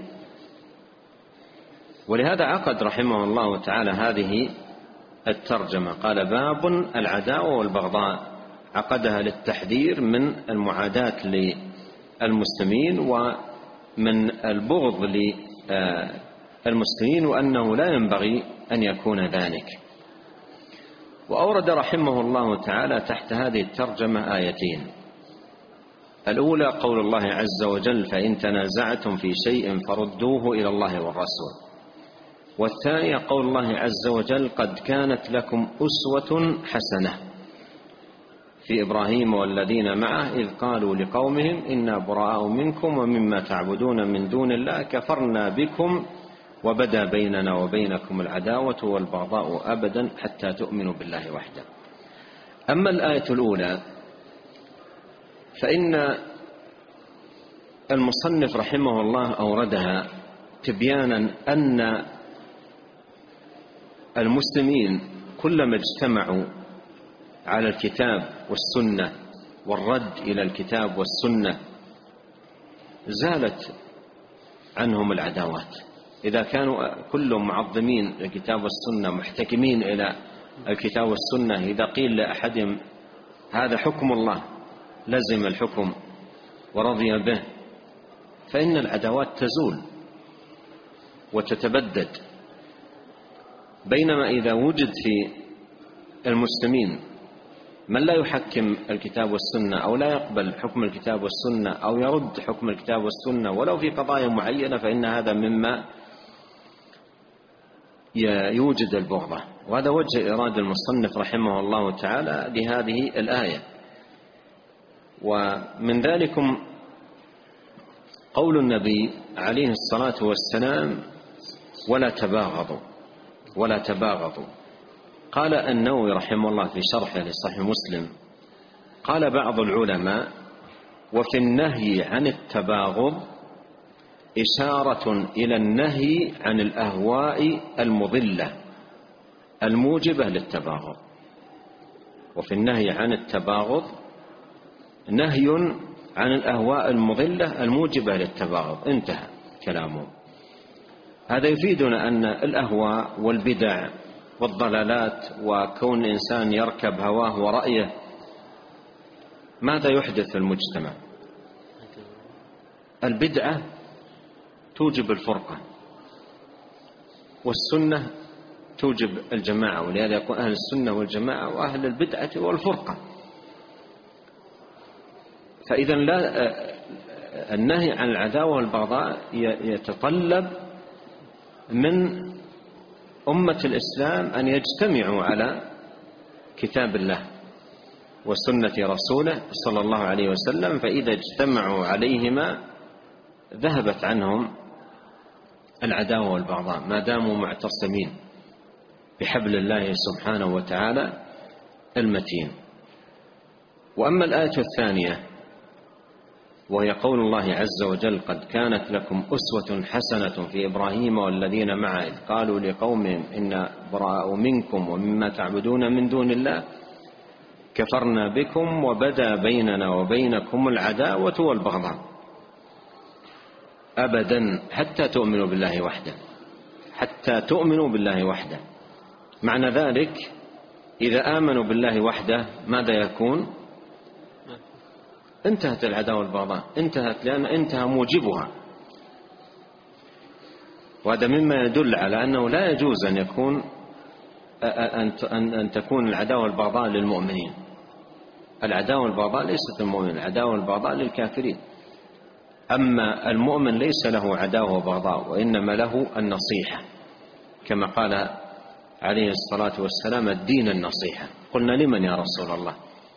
ولهذا عقد رحمه الله تعالى هذه الترجمة، قال: باب العداوة والبغضاء، عقدها للتحذير من المعاداة للمسلمين من البغض للمسلمين، وأنه لا ينبغي أن يكون ذلك. وأورد رحمه الله تعالى تحت هذه الترجمة آيتين: الأولى قول الله عز وجل: فإن تنازعتم في شيء فردوه إلى الله والرسول. والثانية قول الله عز وجل: قد كانت لكم أسوة حسنة في إبراهيم والذين معه إذ قالوا لقومهم إنا براء منكم ومما تعبدون من دون الله كفرنا بكم وبدا بيننا وبينكم العداوة والبغضاء أبدا حتى تؤمنوا بالله وحده. أما الآية الأولى فإن المصنف رحمه الله أوردها تبيانا أن المسلمين كلما اجتمعوا على الكتاب والسنة والرد إلى الكتاب والسنة زالت عنهم العداوات. إذا كانوا كلهم معظمين الكتاب والسنة محتكمين إلى الكتاب والسنة، إذا قيل لأحدهم هذا حكم الله لزم الحكم ورضي به، فإن العداوات تزول وتتبدد. بينما إذا وجد في المسلمين من لا يحكم الكتاب والسنة أو لا يقبل حكم الكتاب والسنة أو يرد حكم الكتاب والسنة ولو في قضايا معينة، فإن هذا مما يوجد البغضة. وهذا وجه إرادة المصنف رحمه الله تعالى لهذه الآية. ومن ذلكم قول النبي عليه الصلاة والسلام: ولا تباغضوا. قال النووي رحمه الله في شرحه لصحيح مسلم: قال بعض العلماء: وفي النهي عن التباغض إشارة إلى النهي عن الأهواء المضلة الموجبة للتباغض. وفي النهي عن التباغض نهي عن الأهواء المضلة الموجبة للتباغض. انتهى كلامه. هذا يفيدنا أن الأهواء والبدع والضلالات وكون الإنسان يركب هواه ورأيه ماذا يحدث في المجتمع؟ البدعة توجب الفرقة، والسنة توجب الجماعة، ولهذا يكون أهل السنة والجماعة وأهل البدعة والفرقة. فإذا النهي عن العداوة والبغضاء يتطلب من أمة الإسلام أن يجتمعوا على كتاب الله وسنة رسوله صلى الله عليه وسلم، فإذا اجتمعوا عليهما ذهبت عنهم العداوة والبغضاء ما داموا معتصمين بحبل الله سبحانه وتعالى المتين. وأما الآية الثانية وهي قول الله عز وجل: قد كانت لكم أسوة حسنة في إبراهيم والذين معه إذ قالوا لقومهم إنا براء منكم ومما تعبدون من دون الله كفرنا بكم وبدا بيننا وبينكم العداوة والبغضاء أبدا حتى تؤمنوا بالله وحده. حتى تؤمنوا بالله وحده معنى ذلك إذا آمنوا بالله وحده ماذا يكون؟ انتهت العداوة والبغضاء، انتهت، لأن انتهى موجبها. وهذا مما يدل على أنه لا يجوز أن يكون أن تكون العداوة والبغضاء للمؤمنين. العداوة والبغضاء ليست للمؤمنين، العداوة والبغضاء للكافرين. أما المؤمن ليس له عداوة وبغضاء، وإنما له النصيحة، كما قال عليه الصلاة والسلام: الدين النصيحة. قلنا: لمن يا رسول الله؟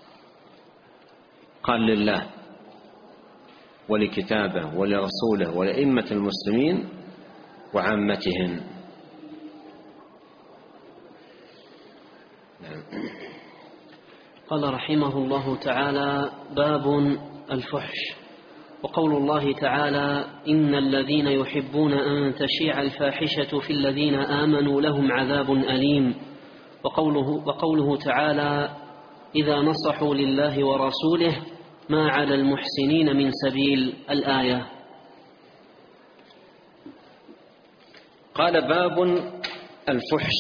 قال: لله ولكتابه ولرسوله ولأئمة المسلمين وعامتهم. قال رحمه الله تعالى: باب الفحش. وقول الله تعالى: إن الذين يحبون أن تشيع الفاحشة في الذين آمنوا لهم عذاب أليم. وقوله تعالى: إذا نصحوا لله ورسوله ما على المحسنين من سبيل. الآية. قال: باب الفحش.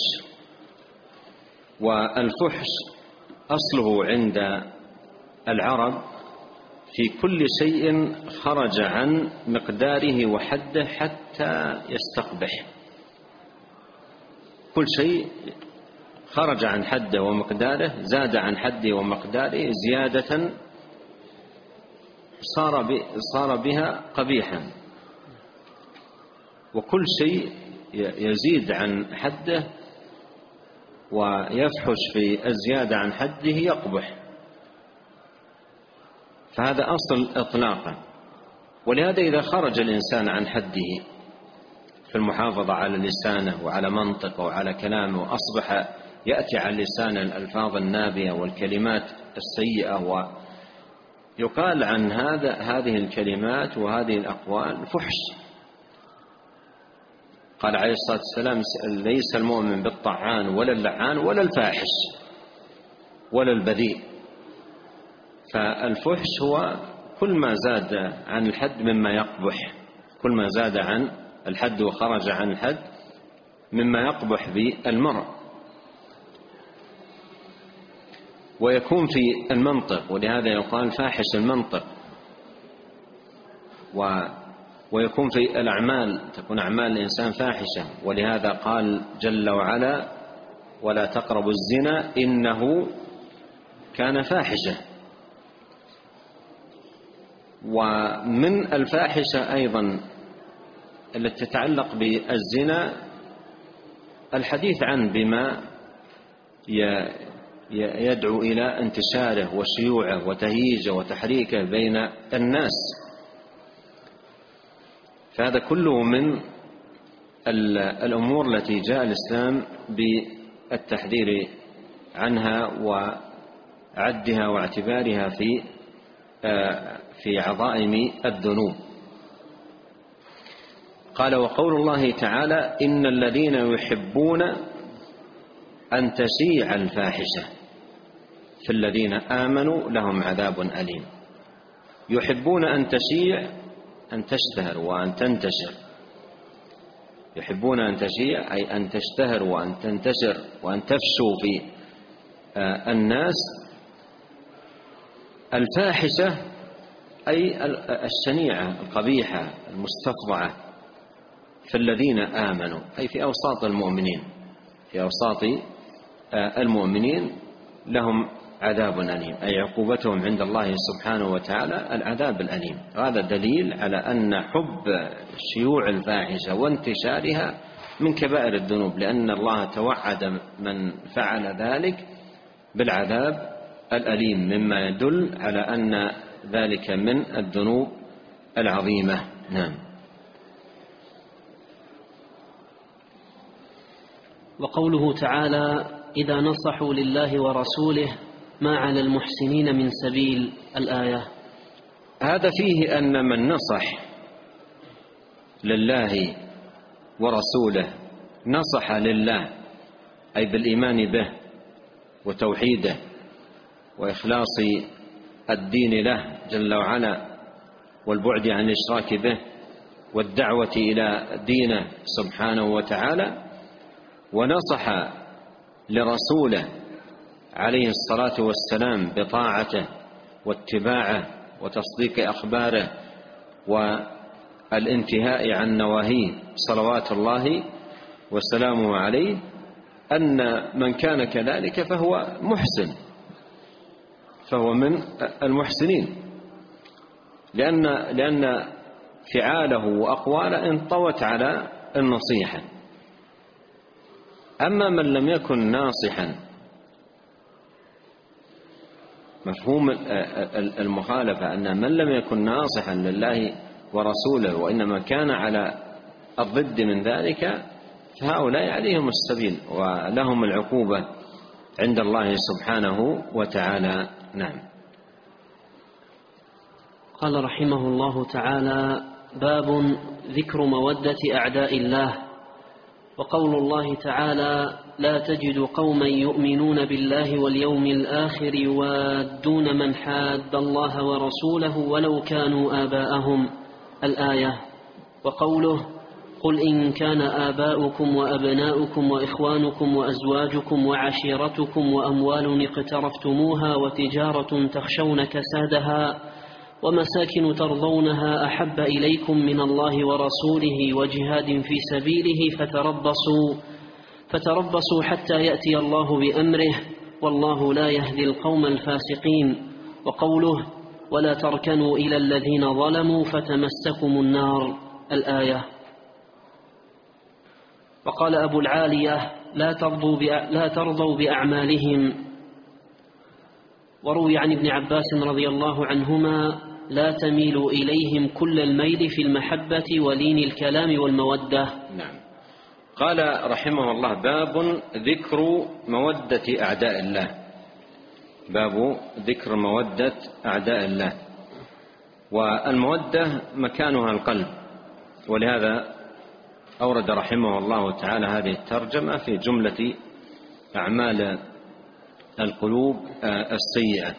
والفحش أصله عند العرب في كل شيء خرج عن مقداره وحده حتى يستقبح. كل شيء خرج عن حده ومقداره، زاد عن حده ومقداره زيادة صار بها قبيحا، وكل شيء يزيد عن حده ويفحش في الزيادة عن حده يقبح. فهذا أصل إطلاقا. ولهذا إذا خرج الإنسان عن حده في المحافظة على لسانه وعلى منطقه وعلى كلامه، وأصبح يأتي على لسان الألفاظ النابية والكلمات السيئة، ويقال عن هذه الكلمات وهذه الأقوال فحش. قال عليه الصلاة والسلام: ليس المؤمن بالطعان ولا اللعان ولا الفاحش ولا البذيء. فالفحش هو كل ما زاد عن الحد مما يقبح، كل ما زاد عن الحد وخرج عن الحد مما يقبح بالمرء. ويكون في المنطق، ولهذا يقال فاحش المنطق. ويكون في الأعمال، تكون أعمال الإنسان فاحشة، ولهذا قال جل وعلا: ولا تقربوا الزنا إنه كان فاحشة. ومن الفاحشة أيضا التي تتعلق بالزنا الحديث عنه بما يدعو إلى انتشاره وشيوعه وتهييجه وتحريكه بين الناس. فهذا كله من الأمور التي جاء الإسلام بالتحذير عنها وعدها واعتبارها في عظائم الذنوب. قال: وقول الله تعالى: إن الذين يحبون أن تشيع الفاحشة في الذين آمنوا لهم عذاب أليم. يحبون أن تشيع، أن تشتهر وأن تنتشر. يحبون أن تشيع أي أن تشتهر وأن تنتشر وأن تفشو في الناس. الفاحشة أي الشنيعة القبيحة المستفضعة في الذين آمنوا، أي في أوساط المؤمنين، في أوساط المؤمنين لهم عذاب أليم، أي عقوبتهم عند الله سبحانه وتعالى العذاب الأليم. هذا دليل على أن حب شيوع الفاحشة وانتشارها من كبائر الذنوب، لأن الله توعد من فعل ذلك بالعذاب الأليم، مما يدل على أن ذلك من الذنوب العظيمة. نعم. وقوله تعالى: إذا نصحوا لله ورسوله ما على المحسنين من سبيل، الآية. هذا فيه أن من نصح لله ورسوله نصح لله، أي بالإيمان به وتوحيده وإخلاص الدين له جل وعلا والبعد عن الإشراك به والدعوة إلى دينه سبحانه وتعالى، ونصح لرسوله عليه الصلاة والسلام بطاعته واتباعه وتصديق أخباره والانتهاء عن نواهيه صلوات الله وسلامه عليه، أن من كان كذلك فهو محسن، فهو من المحسنين، لأن فعاله وأقواله انطوت على النصيحة. أما من لم يكن ناصحا، مفهوم المخالفة أن من لم يكن ناصحا لله ورسوله وإنما كان على الضد من ذلك، فهؤلاء عليهم السبيل ولهم العقوبة عند الله سبحانه وتعالى. نعم. قال رحمه الله تعالى: باب ذكر مودة أعداء الله. وقول الله تعالى: لا تجد قوما يؤمنون بالله واليوم الآخر يوادون من حاد الله ورسوله ولو كانوا آباءهم، الآية. وقوله: قل إن كان آباؤكم وأبناؤكم وإخوانكم وأزواجكم وعشيرتكم وأموال اقترفتموها وتجارة تخشون كسادها ومساكن ترضونها أحب إليكم من الله ورسوله وجهاد في سبيله فتربصوا حتى يأتي الله بأمره والله لا يهدي القوم الفاسقين. وقوله ولا تركنوا إلى الذين ظلموا فتمسكم النار الآية. وقال أبو العالية لا ترضوا بأعمالهم. وروي عن ابن عباس رضي الله عنهما لا تميلوا إليهم كل الميل في المحبة ولين الكلام والمودة. نعم. قال رحمه الله باب ذكر مودة أعداء الله. باب ذكر مودة أعداء الله. والمودة مكانها القلب، ولهذا أورد رحمه الله تعالى هذه الترجمة في جملة أعمال القلوب السيئة.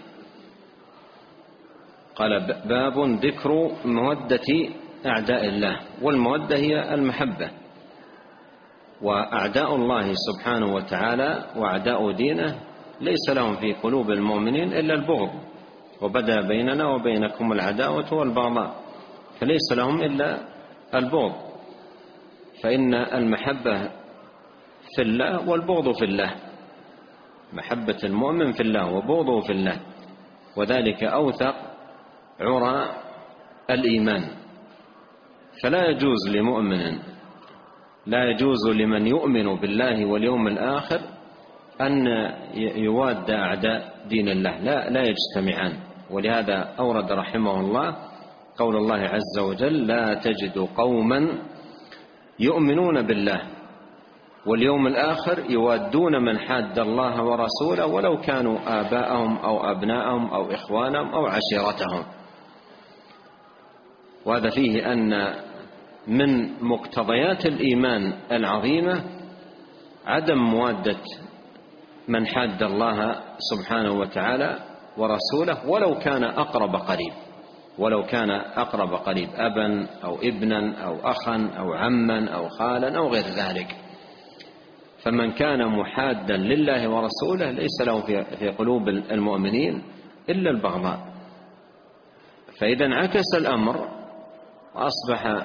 قال باب ذكر مودة أعداء الله، والمودة هي المحبة. وأعداء الله سبحانه وتعالى وأعداء دينه ليس لهم في قلوب المؤمنين إلا البغض، وبدأ بيننا وبينكم العداوة والبغضاء، فليس لهم إلا البغض. فإن المحبة في الله والبغض في الله، محبة المؤمن في الله وبغضه في الله، وذلك أوثق عرى الإيمان. فلا يجوز لمؤمن، لا يجوز لمن يؤمن بالله واليوم الآخر أن يواد أعداء دين الله، لا يجتمعان. ولهذا أورد رحمه الله قول الله عز وجل لا تجد قوما يؤمنون بالله واليوم الآخر يوادون من حاد الله ورسوله ولو كانوا آباءهم أو أبناءهم أو إخوانهم أو عشيرتهم. وهذا فيه أن من مقتضيات الإيمان العظيمة عدم موادة من حاد الله سبحانه وتعالى ورسوله ولو كان أقرب قريب، أبا أو ابنا أو أخا أو عما أو خالا أو غير ذلك. فمن كان محادا لله ورسوله ليس له في قلوب المؤمنين إلا البغضاء. فإذا انعكس الأمر وأصبح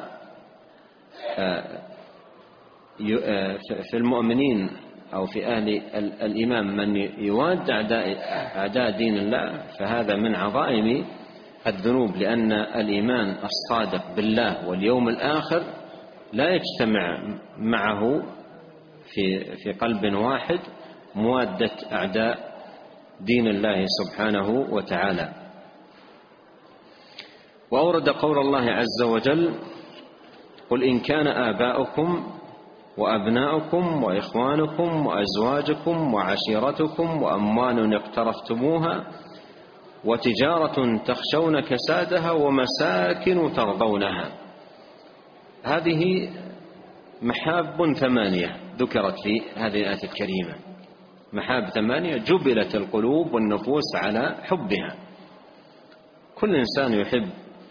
في المؤمنين أو في أهل الإيمان من يواد أعداء دين الله، فهذا من عظائم الذنوب، لأن الإيمان الصادق بالله واليوم الآخر لا يجتمع معه في قلب واحد موادة أعداء دين الله سبحانه وتعالى. وأورد قول الله عز وجل قل إن كان آباؤكم وأبناؤكم وإخوانكم وأزواجكم وعشيرتكم وأموال اقترفتموها وتجارة تخشون كسادها ومساكن ترضونها. هذه محاب 8 ذكرت في هذه الآية الكريمة، محاب 8 جبلت القلوب والنفوس على حبها. كل إنسان يحب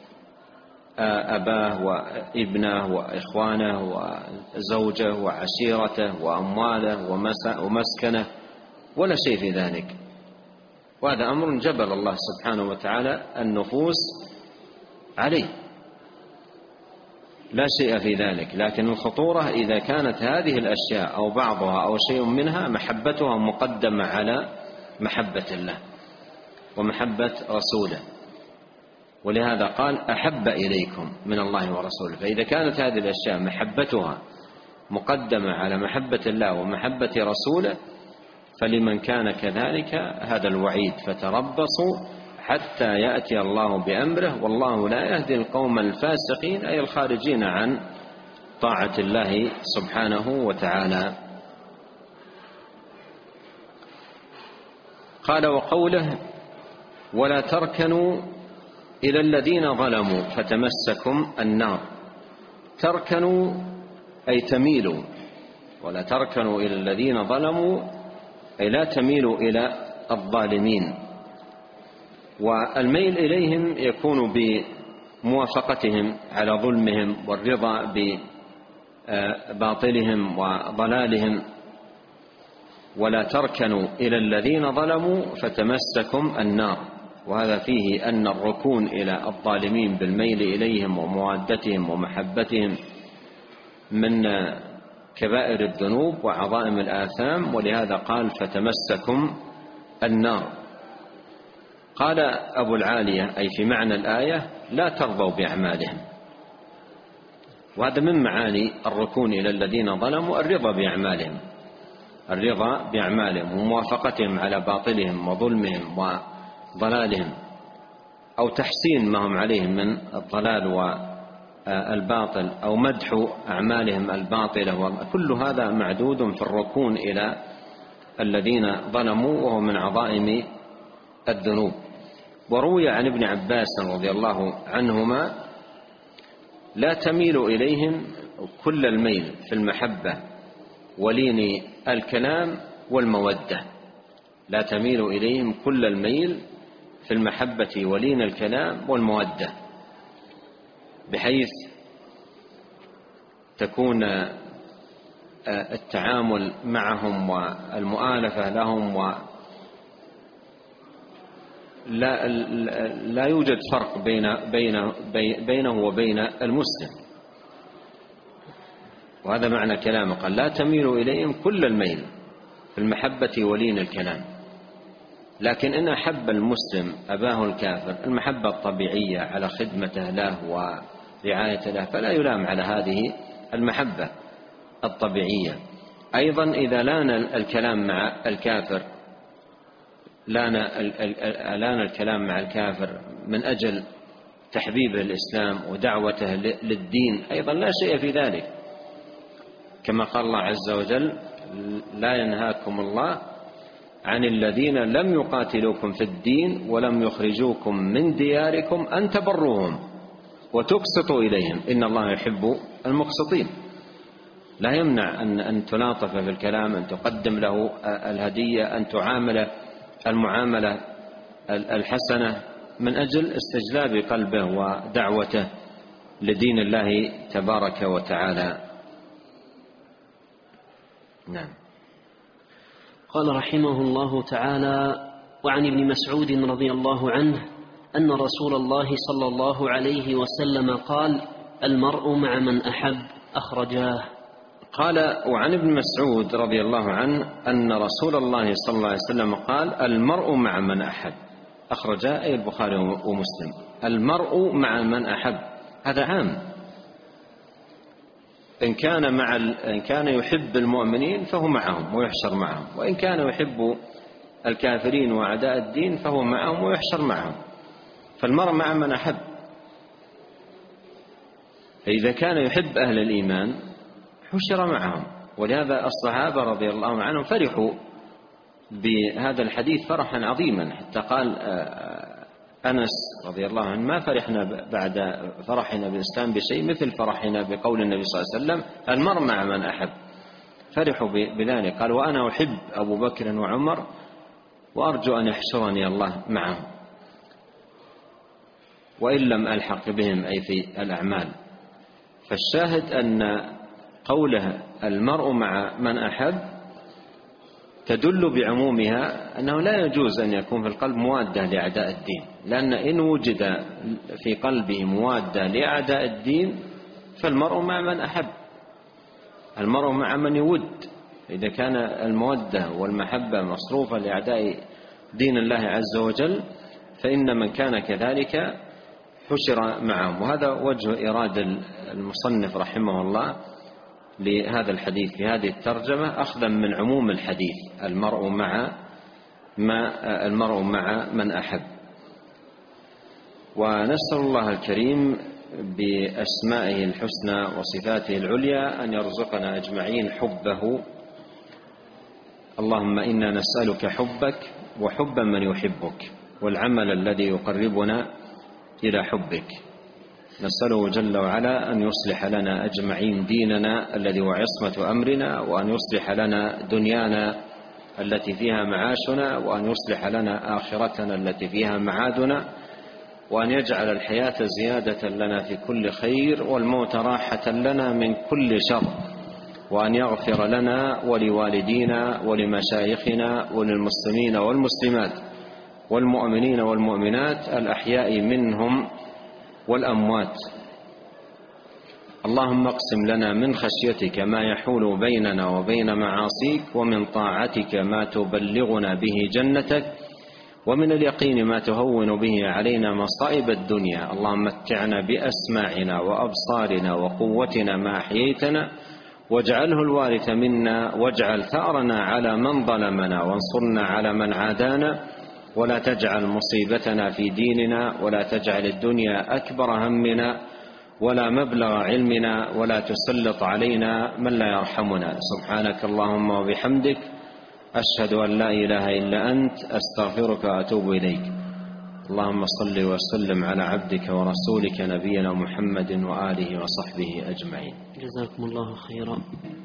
أباه وابنه وإخوانه وزوجه وعشيرته وأمواله ومسكنه، ولا شيء في ذلك. وهذا أمر جبل الله سبحانه وتعالى النفوس عليه، لا شيء في ذلك. لكن الخطورة إذا كانت هذه الأشياء أو بعضها أو شيء منها محبتها مقدمة على محبة الله ومحبة رسوله، ولهذا قال أحب إليكم من الله ورسوله. فإذا كانت هذه الأشياء محبتها مقدمة على محبة الله ومحبة رسوله فلمن كان كذلك هذا الوعيد فتربصوا حتى يأتي الله بأمره والله لا يهدي القوم الفاسقين، أي الخارجين عن طاعة الله سبحانه وتعالى. قال وقوله ولا تركنوا إلى الذين ظلموا فتمسكم النار. تركنوا أي تميلوا، ولا تركنوا إلى الذين ظلموا أي لا تميلوا إلى الظالمين. والميل إليهم يكون بموافقتهم على ظلمهم والرضا بباطلهم وضلالهم. ولا تركنوا إلى الذين ظلموا فتمسكم النار، وهذا فيه أن الركون إلى الظالمين بالميل إليهم وموادتهم ومحبتهم من كبائر الذنوب وعظائم الآثام، ولهذا قال فتمسكم النار. قال أبو العالية أي في معنى الآية لا ترضوا بأعمالهم، وهذا من معاني الركون إلى الذين ظلموا الرضا بأعمالهم وموافقتهم على باطلهم وظلمهم وضلالهم، أو تحسين ما هم عليه من الضلال والباطل، أو مدح أعمالهم الباطلة، وكل هذا معدود في الركون إلى الذين ظلموا، وهو من عظائم الذنوب. وروي عن ابن عباس رضي الله عنهما لا تميل إليهم كل الميل في المحبة ولين الكلام والمودة، لا تميل إليهم كل الميل في المحبة ولين الكلام والمودة، بحيث تكون التعامل معهم والمؤالفة لهم لا يوجد فرق بينه وبين المسلم، وهذا معنى كلامه، قال لا تميل إليهم كل الميل في المحبة ولين الكلام. لكن إن أحب المسلم أباه الكافر المحبة الطبيعية على خدمته له ورعايته له، فلا يلام على هذه المحبة الطبيعية. أيضا إذا لان الكلام مع الكافر لان الكلام مع الكافر من أجل تحبيبه الإسلام ودعوته للدين، أيضا لا شيء في ذلك، كما قال الله عز وجل لا ينهاكم الله عن الذين لم يقاتلوكم في الدين ولم يخرجوكم من دياركم أن تبروهم وتقسطوا إليهم إن الله يحب المقسطين. لا يمنع أن تلاطف في الكلام، أن تقدم له الهدية، أن تعامل المعاملة الحسنة من أجل استجلاب قلبه ودعوته لدين الله تبارك وتعالى. نعم. قال رحمه الله تعالى: وعن ابن مسعود رضي الله عنه أن رسول الله صلى الله عليه وسلم قال: المرء مع من أحب، أخرجاه. قال وعن ابن مسعود رضي الله عنه أن رسول الله صلى الله عليه وسلم قال: المرء مع من أحب، أخرجاه أي البخاري ومسلم. المرء مع من أحب هذا عام، إن كان يحب المؤمنين فهو معهم ويحشر معهم، وإن كان يحب الكافرين وأعداء الدين فهو معهم ويحشر معهم. فالمرء مع من أحب، إذا كان يحب أهل الإيمان حشر معهم. ولهذا الصحابة رضي الله عنهم فرحوا بهذا الحديث فرحا عظيما، حتى قال أنس رضي الله عنه: ما فرحنا بعد فرحنا بالإسلام بشيء مثل فرحنا بقول النبي صلى الله عليه وسلم: المرء مع من أحب. فرحوا بذلك، قال: وأنا أحب أبو بكر وعمر وأرجو أن يحشرني الله معهم وإن لم ألحق بهم، أي في الأعمال. فالشاهد أن قوله المرء مع من أحب تدل بعمومها أنه لا يجوز أن يكون في القلب موادة لأعداء الدين، لأن إن وجد في قلبه موادة لأعداء الدين فالمرء مع من أحب، المرء مع من يود. إذا كان المودة والمحبة مصروفة لأعداء دين الله عز وجل فإن من كان كذلك حشر معهم. وهذا وجه إرادة المصنف رحمه الله لهذا الحديث في هذه الترجمة، أخذا من عموم الحديث: المرء مع من أحب. ونسأل الله الكريم بأسمائه الحسنى وصفاته العليا أن يرزقنا أجمعين حبه. اللهم إنا نسألك حبك وحب من يحبك والعمل الذي يقربنا إلى حبك. نسأله جل وعلا أن يصلح لنا أجمعين ديننا الذي هو عصمة أمرنا، وأن يصلح لنا دنيانا التي فيها معاشنا، وأن يصلح لنا آخرتنا التي فيها معادنا، وأن يجعل الحياة زيادة لنا في كل خير والموت راحة لنا من كل شر، وأن يغفر لنا ولوالدينا ولمشايخنا وللمسلمين والمسلمات والمؤمنين والمؤمنات الأحياء منهم والأموات. اللهم اقسم لنا من خشيتك ما يحول بيننا وبين معاصيك، ومن طاعتك ما تبلغنا به جنتك، ومن اليقين ما تهون به علينا مصائب الدنيا. اللهم متعنا بأسماعنا وأبصارنا وقوتنا ما أحييتنا، واجعله الوارث منا، واجعل ثأرنا على من ظلمنا، وانصرنا على من عادانا، ولا تجعل مصيبتنا في ديننا، ولا تجعل الدنيا أكبر همنا ولا مبلغ علمنا، ولا تسلط علينا من لا يرحمنا. سبحانك اللهم وبحمدك، أشهد أن لا إله إلا أنت، أستغفرك وأتوب إليك. اللهم صل وسلم على عبدك ورسولك نبينا محمد وآله وصحبه أجمعين. جزاكم الله خيرا.